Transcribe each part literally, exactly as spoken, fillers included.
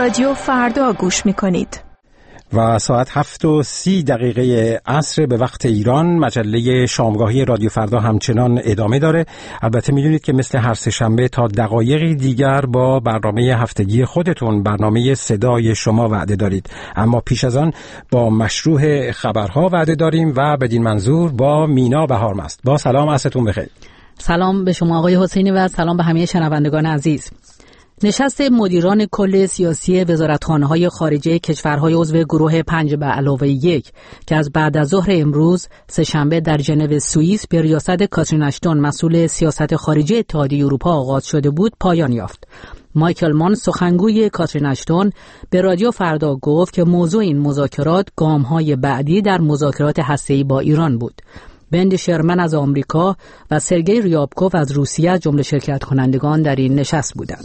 رادیو فردا گوش میکنید. و ساعت هفت و سی دقیقه عصر به وقت ایران. مجله شامگاهی رادیو فردا همچنان ادامه داره. البته میدونید که مثل هر سه شنبه تا دقایقی دیگر با برنامه هفتگی خودتون، برنامه صدای شما وعده دارید، اما پیش از آن با مشروع خبرها وعده داریم و بدین منظور با مینا بهارمست. با سلام، عصرتون بخیر. سلام به شما آقای حسینی و سلام به همه شنوندگان عزیز. نشست مدیران کل سیاسی وزارتخانه‌های خارجه کشورهای عضو گروه پنج به علاوه یک که از بعد از ظهر امروز سه‌شنبه در ژنو سوئیس به ریاست کاترین اشتون مسئول سیاست خارجی اتحادیه اروپا آغاز شده بود پایان یافت. مایکل مان سخنگوی کاترین اشتون به رادیو فردا گفت که موضوع این مذاکرات گام‌های بعدی در مذاکرات هسته‌ای با ایران بود. بند شرمن از آمریکا و سرگئی ریابکوف از روسیه از جمله شرکت کنندگان در این نشست بودند.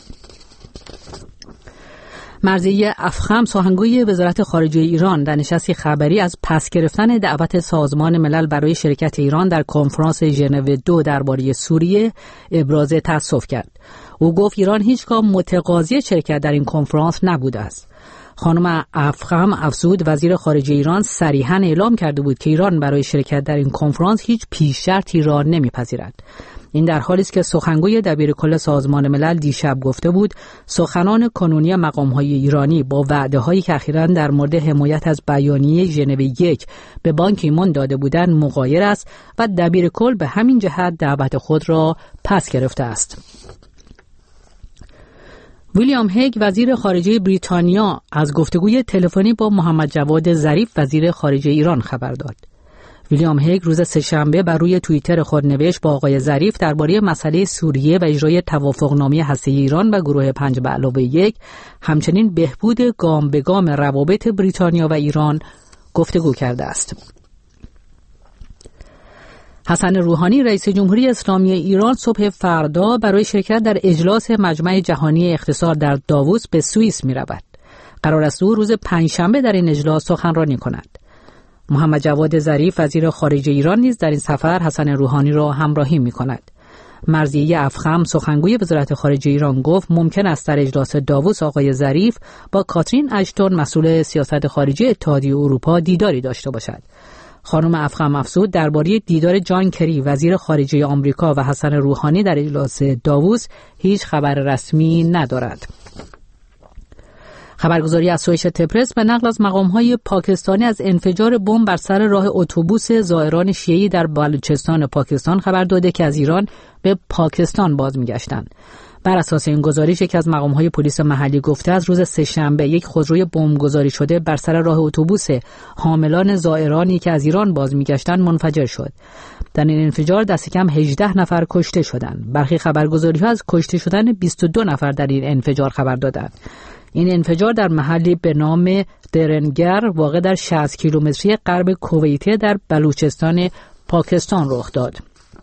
مرضیه افخم سخنگوی وزارت خارجه ایران در نشستی خبری از پس گرفتن دعوت سازمان ملل برای شرکت ایران در کنفرانس ژنو دو درباره سوریه ابراز تأسف کرد. او گفت ایران هیچگاه متقاضی شرکت در این کنفرانس نبوده است. خانم افخم افزود وزیر خارجه ایران صریحاً اعلام کرده بود که ایران برای شرکت در این کنفرانس هیچ پیش شرطی را نمیپذیرد. این در حالی است که سخنگوی دبیرکل سازمان ملل دیشب گفته بود سخنان کنونی مقام‌های ایرانی با وعده‌هایی که اخیراً در مورد حمایت از بیانیه ژنو یک به بان کی مون داده بودند مغایر است و دبیرکل به همین جهت دعوت خود را پس گرفته است. ویلیام هیگ وزیر خارجه بریتانیا از گفتگوی تلفنی با محمد جواد ظریف وزیر خارجه ایران خبر داد. ویلیام هیگ روز سه‌شنبه بر روی توییتر خود نوشت با آقای ظریف درباره مسئله سوریه و اجرای توافقنامه هسته‌ای ایران و گروه پنج به علاوه یک، همچنین بهبود گام به گام روابط بریتانیا و ایران گفتگو کرده است. حسن روحانی رئیس جمهوری اسلامی ایران صبح فردا برای شرکت در اجلاس مجمع جهانی اقتصاد در داووس به سوئیس می‌رود. قرار است او روز پنجشنبه در این اجلاس سخنرانی کند. محمد جواد ظریف وزیر خارجه ایران نیز در این سفر حسن روحانی را همراهی می‌کند. مرضیه افخم سخنگوی وزارت خارجه ایران گفت ممکن است در اجلاس داووس آقای ظریف با کاترین اشتون مسئول سیاست خارجی اتحادیه اروپا دیداری داشته باشد. خانم افخم افزود درباره دیدار جان کری وزیر خارجه آمریکا و حسن روحانی در اجلاس داووس هیچ خبر رسمی ندارد. خبرگزاری اسوشییتد پرس به نقل از مقام‌های پاکستانی از انفجار بمب بر سر راه اتوبوس زائران شیعی در بلوچستان پاکستان خبر داده که از ایران به پاکستان باز می‌گشتند. بر اساس این گزارش یکی از مقام‌های پلیس محلی گفته از روز سه‌شنبه یک خودروی بمبگذاری شده بر سر راه اتوبوس حاملان زائرانی که از ایران باز می‌گشتند منفجر شد. در این انفجار دست کم هجده نفر کشته شدند. برخی خبرگزاری‌ها از کشته شدن بیست و دو نفر در این انفجار خبر دادند. این انفجار در محلی به نام درنگر واقع در شصت کیلومتری غرب کویته در بلوچستان پاکستان رخ داد.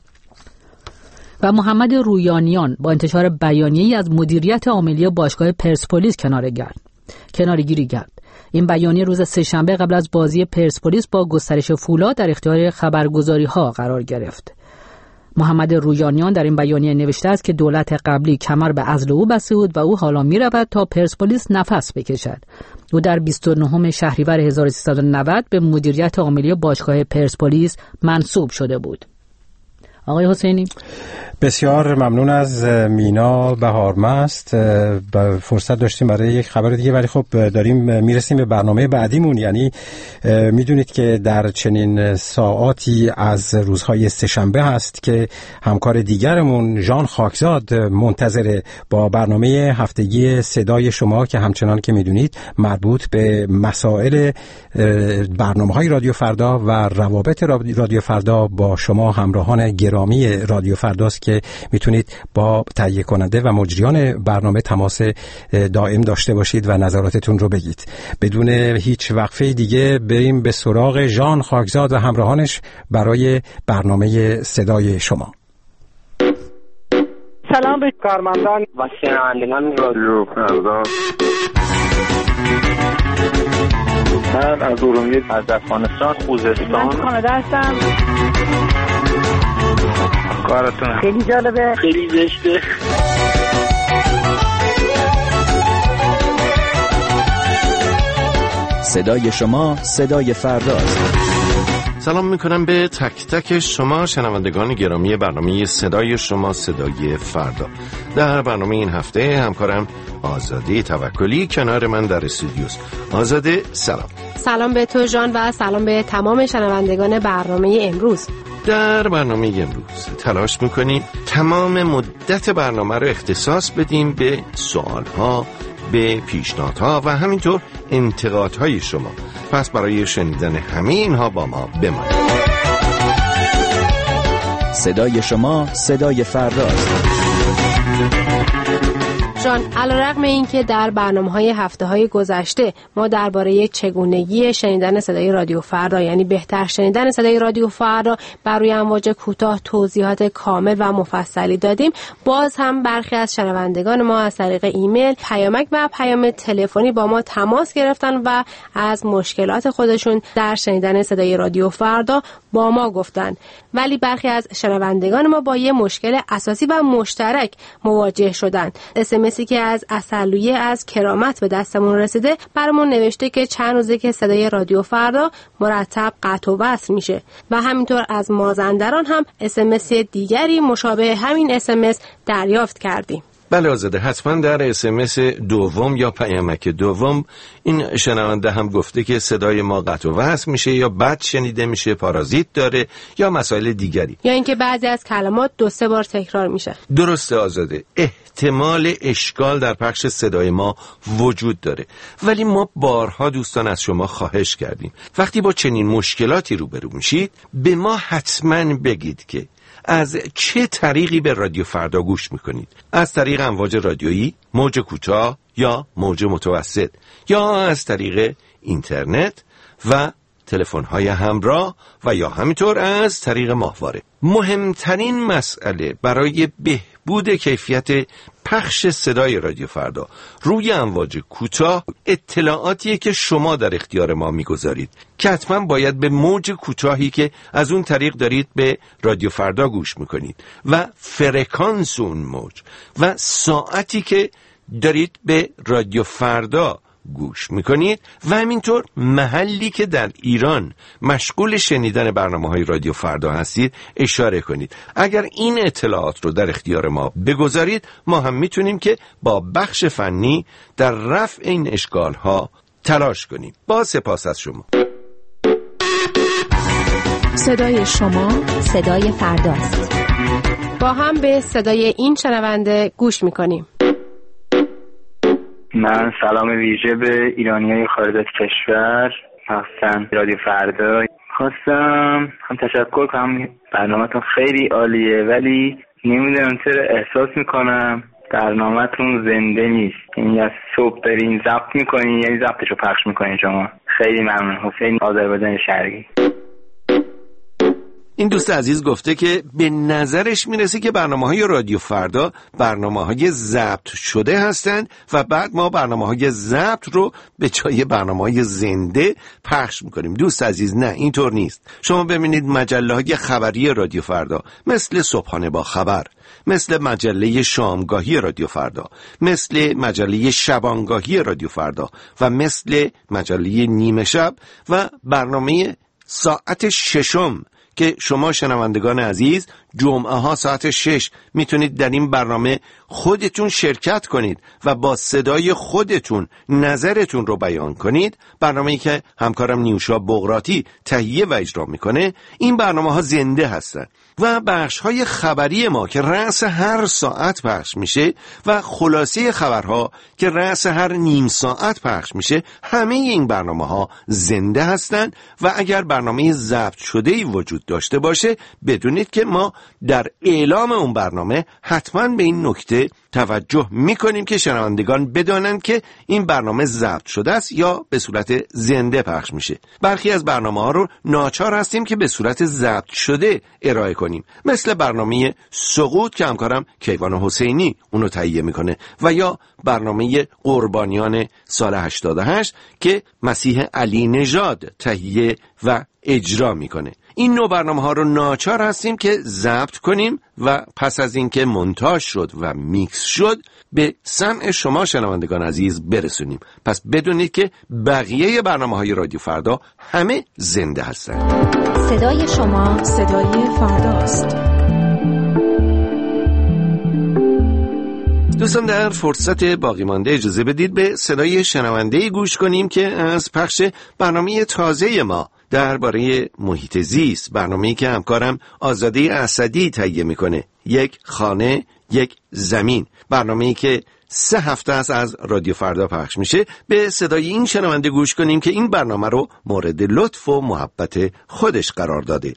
و محمد رویانیان با انتشار بیانیه‌ای از مدیریت عاملی باشگاه پرسپولیس کنار گرد. کنارگیری کرد. این بیانیه روز سه‌شنبه قبل از بازی پرسپولیس با گسترش فولاد در اختیار خبرگزاری‌ها قرار گرفت. محمد رویانیان در این بیانیه نوشته است که دولت قبلی کمر به عزل او بسته بود و او حالا می‌رود تا پرسپولیس نفس بکشد. او در بیست و نهم شهریور هزار و سیصد و نود به مدیریت عاملی باشگاه پرسپولیس منصوب شده بود. آقای حسینی، بسیار ممنون از مینا بهارمست. فرصت داشتیم برای یک خبر دیگه، ولی خب داریم میرسیم به برنامه بعدیمون. یعنی میدونید که در چنین ساعاتی از روزهای سه‌شنبه هست که همکار دیگرمون ژان خاکزاد منتظره با برنامه هفتگی صدای شما که همچنان که میدونید مربوط به مسائل برنامه‌های رادیو فردا و روابط رادیو فردا با شما همراهان گرامی رادیو فرداست که میتونید با تهیه کننده و مجریان برنامه تماس دائم داشته باشید و نظراتتون رو بگید. بدون هیچ وقفه دیگه بریم به سراغ ژان خاکزاد و همراهانش برای برنامه صدای شما. سلام به کارمندان و شنوندگان رادیو فردا. من از ارومیه از افغانستان خوزستان. من کانادا هستم. کارتون خیلی جالبه، خیلی زشته. صدای شما صدای فرداست. سلام میکنم به تک تک شما شنوندگان گرامی برنامه صدای شما صدای فردا. در برنامه این هفته همکارم آزاده توکلی کنار من در استودیوست. آزاده سلام. سلام به تو جان و سلام به تمام شنوندگان برنامه امروز. در برنامه امروز تلاش میکنیم تمام مدت برنامه رو اختصاص بدیم به سوالها، به پیشنهادها و همینطور انتقادهای شما. پس برای شنیدن همه اینها با ما بمانید. صدای شما صدای فرداست. جان، علیرغم اینکه در برنامه‌های هفته‌های گذشته ما درباره چگونگی شنیدن صدای رادیو فردا، یعنی بهتر شنیدن صدای رادیو فردا، بر روی امواج کوتاه توضیحات کامل و مفصلی دادیم، باز هم برخی از شنوندگان ما از طریق ایمیل، پیامک و پیام تلفنی با ما تماس گرفتن و از مشکلات خودشون در شنیدن صدای رادیو فردا با ما گفتن. ولی برخی از شنوندگان ما با یه مشکل اساسی و مشترک مواجه شدن. اس ام اسی که از اصلویه از کرامت به دستمون رسیده برامون نوشته که چند روزه که صدای رادیو فردا مرتب قطع و وصل میشه و همینطور از مازندران هم اس ام اس دیگری مشابه همین اس ام اس دریافت کردیم. بله آزاده، حتما در اس ام اس دوم یا پیامک دوم این شنونده هم گفته که صدای ما قطع و وصل میشه یا بد شنیده میشه، پارازیت داره یا مسائل دیگری، یا اینکه بعضی از کلمات دو سه بار تکرار میشه. درسته آزاده، احتمال اشکال در پخش صدای ما وجود داره، ولی ما بارها دوستان از شما خواهش کردیم وقتی با چنین مشکلاتی روبرو میشید به ما حتما بگید که از چه طریقی به رادیو فردا گوش میکنید. از طریق امواج رادیویی، موج کوتاه یا موج متوسط، یا از طریق اینترنت و تلفن‌های همراه و یا همینطور از طریق ماهواره. مهمترین مسئله برای بهبود کیفیت پخش صدای رادیو فردا روی امواج کوتاه اطلاعاتیه که شما در اختیار ما میگذارید که حتما باید به موج کوتاهی که از اون طریق دارید به رادیو فردا گوش میکنید و فرکانس اون موج و ساعتی که دارید به رادیو فردا گوش میکنید و همینطور محلی که در ایران مشغول شنیدن برنامه‌های رادیو فردا هستید اشاره کنید. اگر این اطلاعات رو در اختیار ما بگذارید ما هم میتونیم که با بخش فنی در رفع این اشکال‌ها تلاش کنیم. با سپاس از شما. صدای شما صدای فرداست. با هم به صدای این شنونده گوش میکنیم. من سلام ویژه به ایرانیای خارج از کشور، مخصوصا رادیو فردا. خواستم هم تشکر کنم، برنامه‌تون خیلی عالیه ولی نمیدونم چرا احساس میکنم برنامه‌تون زنده نیست. یعنی از صبح دارین ضبط میکنین، یعنی ضبطشو پخش میکنین شما. خیلی ممنون. حسین آذربایجان شرقی. این دوست عزیز گفته که به نظرش میرسه که برنامه‌های رادیو فردا برنامه‌های ضبط شده هستند و بعد ما برنامه‌های ضبط رو به جای برنامه‌های زنده پخش میکنیم. دوست عزیز نه، اینطور نیست. شما ببینید مجله‌های خبری رادیو فردا مثل صبحانه با خبر، مثل مجله شامگاهی رادیو فردا، مثل مجله شبانگاهی رادیو فردا و مثل مجله نیمه شب و برنامه ساعت ششم که شما شنوندگان عزیز جمعه ها ساعت شش میتونید در این برنامه خودتون شرکت کنید و با صدای خودتون نظرتون رو بیان کنید. برنامه‌ای که همکارم نیوشا بغراتی تهیه و اجرا میکنه. این برنامه ها زنده هستن و بخش های خبری ما که رأس هر ساعت پخش میشه و خلاصه خبرها که رأس هر نیم ساعت پخش میشه، همه این برنامه ها زنده هستن و اگر برنامه ضبط شده‌ای وجود داشته باشه بدونید که ما در اعلام اون برنامه حتما به این نکته توجه میکنیم که شنوندگان بدانند که این برنامه ضبط شده است یا به صورت زنده پخش میشه. برخی از برنامه ها رو ناچار هستیم که به صورت ضبط شده ارائه کنیم، مثل برنامه سقوط که همکارم کیوان حسینی اونو تهیه میکنه و یا برنامه قربانیان سال هشتاد و هشت که مسیح علی نژاد تهیه و اجرا میکنه. این نوع برنامه ها رو ناچار هستیم که ضبط کنیم و پس از اینکه مونتاژ شد و میکس شد به سمع شما شنوندگان عزیز برسونیم. پس بدونید که بقیه برنامه‌های رادیو فردا همه زنده هستند. صدای شما صدای فرداست. دوستان در فرصت باقی مانده اجازه بدید به صدای شنونده گوش کنیم که از پخش برنامه تازه ما درباره محیط زیست، برنامه‌ای که همکارم آزاده اسدی تهیه میکنه، یک خانه یک زمین، برنامه‌ای که سه هفته است از رادیو فردا پخش میشه. به صدای این شنونده گوش کنیم که این برنامه رو مورد لطف و محبت خودش قرار داده.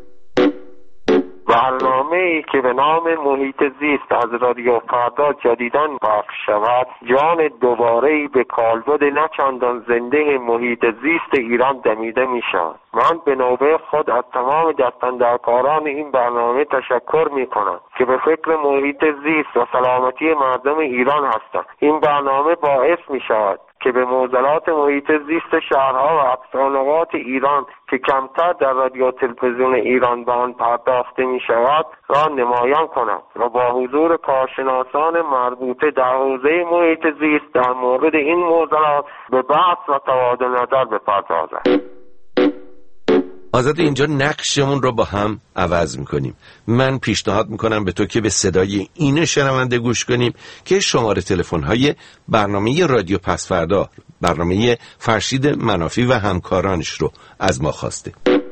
برنامه‌ای که به نام محیط زیست از رادیو فردا جدیداً پخش شود، جان دوباره‌ای به کالبد نچندان زنده محیط زیست ایران دمیده می‌شود. من به نوبه خود از تمام دستاندرکاران این برنامه تشکر می‌کنم که به فکر محیط زیست و سلامتی مردم ایران هستند. این برنامه باعث می‌شود که به معضلات محیط زیست شهرها و اقصانقاط ایران که کمتر در رادیو تلویزیون ایران به آن پرداخته می شود را نمایان کند و با حضور کارشناسان مربوطه در حوزه محیط زیست در مورد این معضلات به بحث و تبادل نظر بپردازد. آزاد، اینجا نقشمون رو با هم عوض میکنیم. من پیشنهاد میکنم به تو که به صدای این شنونده گوش کنیم که شماره تلفن‌های برنامه رادیو پس فردا، برنامه فرشید منافی و همکارانش رو از ما خواسته.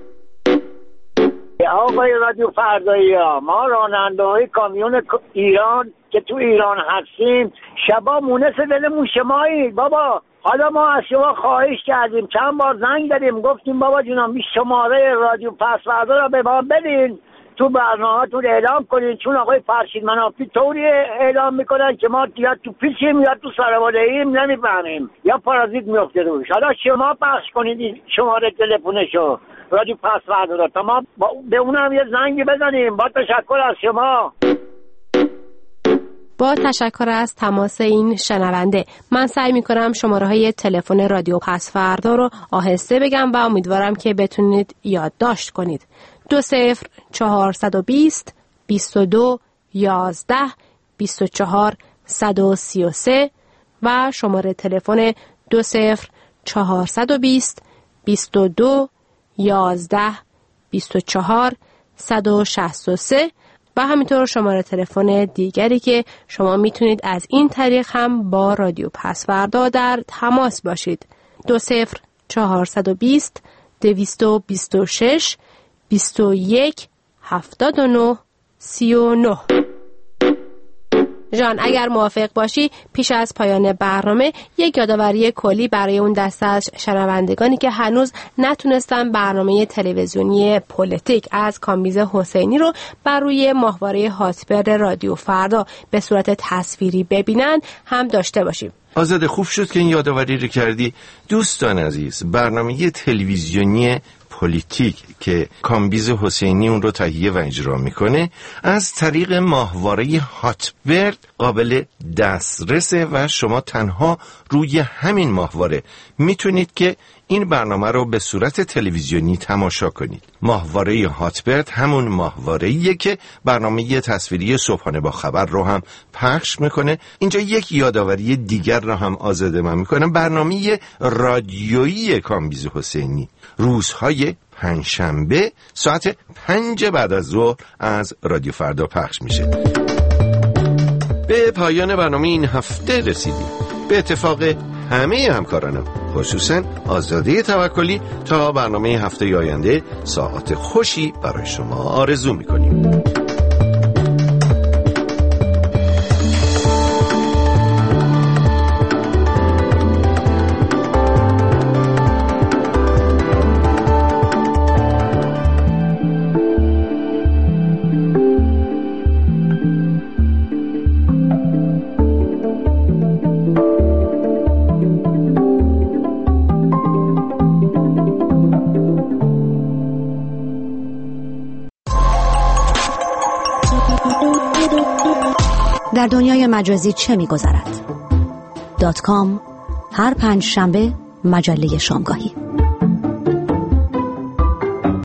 آقای رادیو فردایی ها، ما راننده‌های کامیون ایران که تو ایران هستیم شبا مونس دلمون شمایی. بابا حالا ما از شما خواهش کردیم، چند بار زنگ دادیم، گفتیم بابا جونم شماره رادیو پس فردا رو به ما بدین، تو برنامه‌تون اعلام کنین، چون آقای فرشید منافی طوری اعلام میکنن که ما یا تو پیچیم یا تو سرباله‌ایم نمیفهمیم، یا پارازیت میفته روش. حالا شما پخش کنید شماره تلفنشو رادیو پس فردا رو تا ما به اونم یه زنگ بزنیم. با تشکر از شما. با تشکر از تماس این شنونده. من سعی میکنم شماره های تلفن رادیو پس فردا رو آهسته بگم و امیدوارم که بتونید یادداشت کنید. دو صفر چهارصد و بیست بیست و دو یازده بیست و چهار صد و سی و سه و شماره تلفن دو صفر چهارصد و بیست بیست و دو یازده بیست و چهار صد و شصت و سه و همینطور شماره تلفن دیگری که شما میتونید از این طریق هم با رادیو پس فردا در تماس باشید. دو صفر چهارصد و بیست دویست و بیست و شش بیست و یک هفتاد و نه سی و نه. جان اگر موافق باشی پیش از پایان برنامه یک یادآوری کلی برای اون دسته از شنوندگانی که هنوز نتونستن برنامه تلویزیونی پلیتیک از کامبیز حسینی رو بر روی ماهواره هاتبر رادیو فردا به صورت تصویری ببینن هم داشته باشیم. آزاده، خوب شد که این یادآوری رو کردی. دوستان عزیز، برنامه تلویزیونی پلیتیک که کامبیز حسینی اون رو تهیه و اجرا میکنه از طریق ماهواره هاتبرد قابل دسترسه و شما تنها روی همین ماهواره میتونید که این برنامه رو به صورت تلویزیونی تماشا کنید. ماهواره هاتبرد همون ماهواره‌ایه که برنامه تصویری صبحانه با خبر رو هم پخش میکنه. اینجا یک یادآوری دیگر رو هم آزاده من میکنم. برنامه رادیویی کامبیز حسینی روزهای پنجشنبه ساعت پنج بعد از ظهر از رادیو فردا پخش میشه. به پایان برنامه این هفته رسیدیم. به اتفاق همه همکارانم، خصوصا آزاده توکلی، تا برنامه هفته آینده ساعت خوشی برای شما آرزو میکنیم. در دنیای مجازی چه می‌گذرد؟ دات کام هر پنج شنبه مجله شامگاهی.